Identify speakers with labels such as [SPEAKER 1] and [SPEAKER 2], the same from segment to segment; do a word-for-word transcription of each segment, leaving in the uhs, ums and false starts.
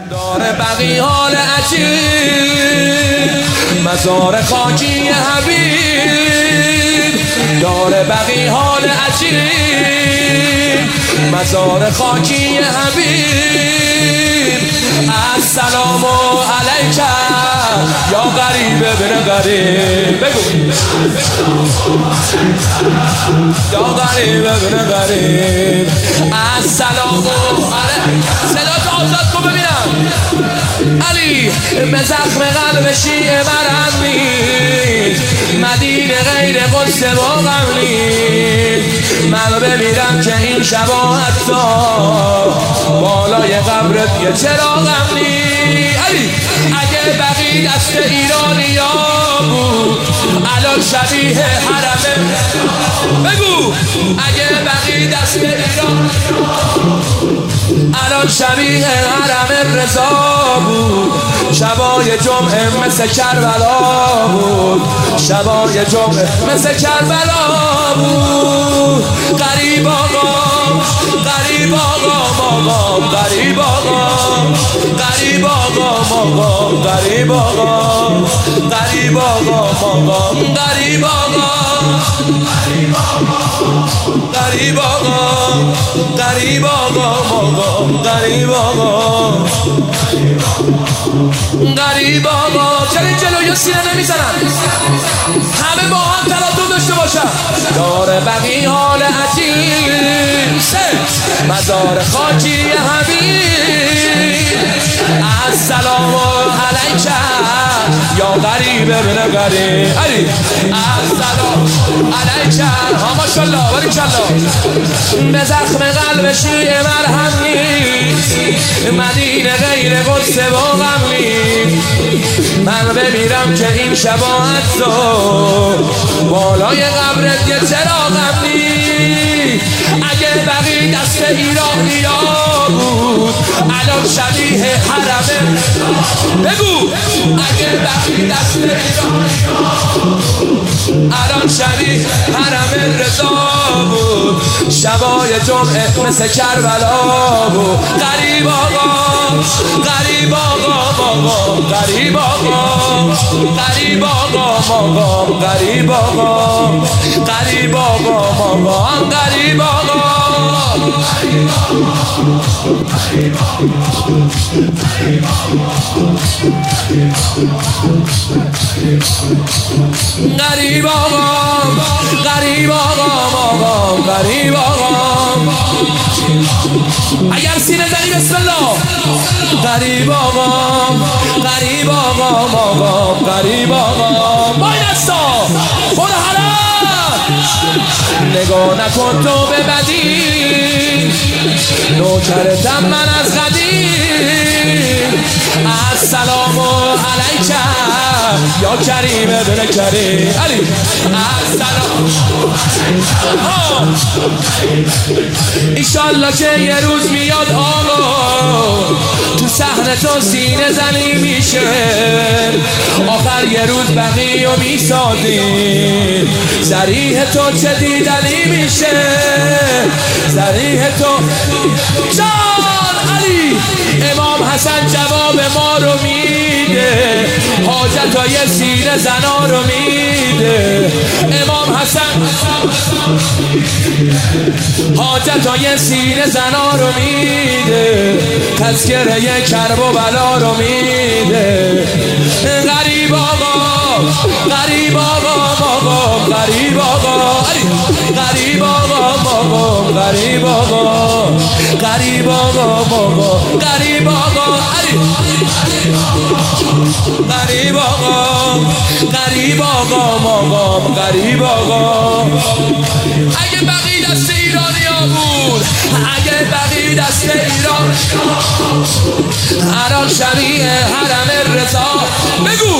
[SPEAKER 1] داره بقی حال عجیب، مزار خاکی حبیب داره بقی حال عجیب، مزار خاکی حبیب. السلام علیک یا غریب ابن غریب، بگو یا غریب ابن غریب. السلام علیک، صدا تو آزاد کن ببینم. علی به زخم قلب شیعه مرهم نیست، مدینه غیر قدس واقعا نیست. من بمیرم که این شبا حتی بالای قبرت یه چراغم نیست. علی اگه بقی دست ایرانی ها بود الان شبیه حرمه، بگو اگه بقی دست ایرانی الان شبیه حرم رضا بود. شبای جمعه مثل کربلا بود، شبای جمعه مثل کربلا بود. غریب آقا غریب آقا ماما، غریب آقا غریب آقا ماما، غریب آقا غریب آقا ماما، غریب آقا غریب آقا غریب آقا ماما، غریب آقا غریب آقا. چرا این جلوی سینه نمیزنن؟ همه با هم تلاطم داشته باشن. داره بقی حال عجیب، مزار خاکی حبیب. السلام علیک یا غریب ابن غریب. علی السلام علیک، ها ماشاءالله باریکالله. به زخم قلب شیعه مرهم نیست، مدینه غیر قدس واقعا نیست. من بمیرم که این شبا حتی بالای قبرت یه چراغم نیست. اگه بقی دست ایرانی ها بود الان شبیه حرمه، بگو اگه بقی دست ایرانی ها الان شبیه حرم رضا بود. شبای جمعه مثل کربلا بود. غریب آقا غریب آقا ماما، غریب آقا غریب آقا ماما، غریب آقا غریب آقا ماما، غریب آقا غریب آقا غریب آقا ماما، غریب آقا. اگر سینه زنی بسم الله. غریب آقا غریب آقا ماما، غریب آقا. باید استا خود حرام نگاه نکن تو به بدی، نوکرتم من از قدیم. السلام علیک یا کریم ابن کریم. علی السلام ایشالله که یه روز میاد آقا تو صحنه تو سینه زنی میشه، آخر یه روز بقی و میسازی، ذریح تو چه دیدنی میشه، ذریح تو جان. علی امام حسن جواب ما رو میده، حاجتای سینه زنا رو میده. امام حسن حاجتای سینه زنا رو میده، تذکره کرب و بلا رو میده. غریب آقا غریب آقا ماما، غریب آقا غریب آقا ماما، غریب آقا غریب آقا ماما، غریب آقا غریب آقا غریب آقا ماما، غریب آقا. اگه بقی دست ایرانی ها بود، اگه بقی دست ایران الان شبیه حرم رضا، بگو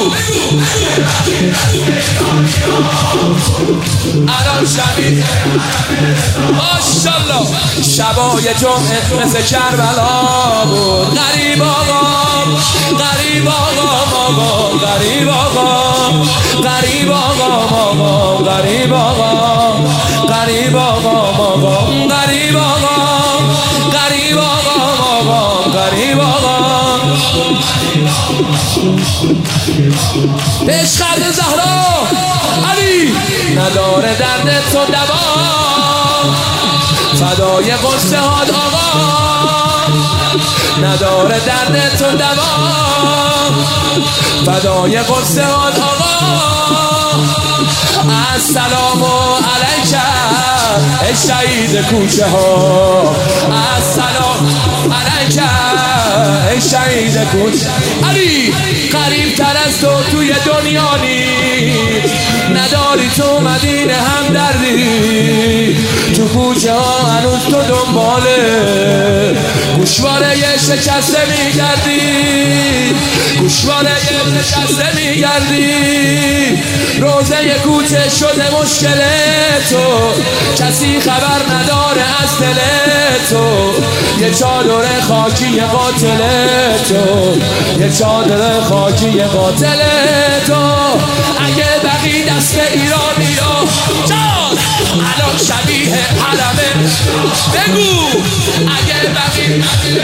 [SPEAKER 1] الان شبیه ماشاءالله. شبای جمعه مثل کربلا بود. غریب آقا غریب آقا ماما، غریب آقا غریب آقا ماما، غریب آقا غریب آقا ماما، غریب آقا غریب آقا ماما، غریب آقا عشق زهرا علی نداره درد تو دوا فدای قصه هات آقا نداره درد تو دوا فدای قصه هات آقا السلام علیکم ای شهید کوچه ها السلام علیکم ای شهید کوچه علی قریب تر از تو توی دنیا نیست نداری تو مدینه همدردی تو کوچه ها هنوز تو دنباله گوشواره یه شکسته میگردی گوشواره یه شکسته میگردی روزه کوچه شده مشکل تو کسی خبر نداره از دل تو یه چادر خاکی قاتل تو یه چادر خاکی قاتل تو اگه بقی دست ایرانی ها جان الان شبیه حرمه بگو اگه بقی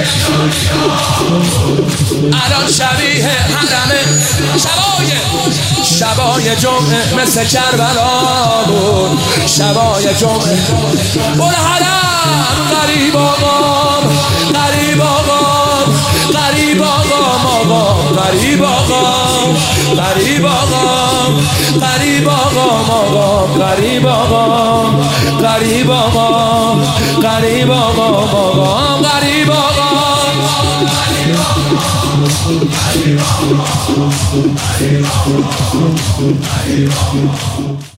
[SPEAKER 1] الان شبیه حرمه شبای شبای جمعه مثل کربلا بود شبای جمعه برو حرم غریب آقام غریب آقام غریب آقام آقام غریب آقام غریب آقام غریب آقام آقام غریب آقام غریب آقام غریب آقام آقام غریب آقام